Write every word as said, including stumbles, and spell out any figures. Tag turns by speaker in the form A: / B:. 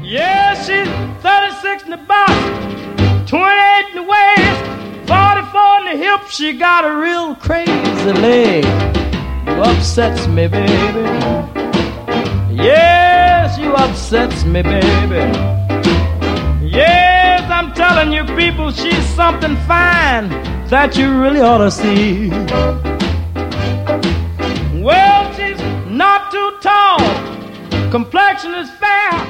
A: Yeah, she's thirty-six in the box, twenty-eight in the waist, forty-four in the hip. She got a real crazy leg. You upsets me, baby. Yes, you upsets me, baby. Yes, I'm telling you people, she's something fine that you really ought to see. Well, she's not too tall, complexion is fair,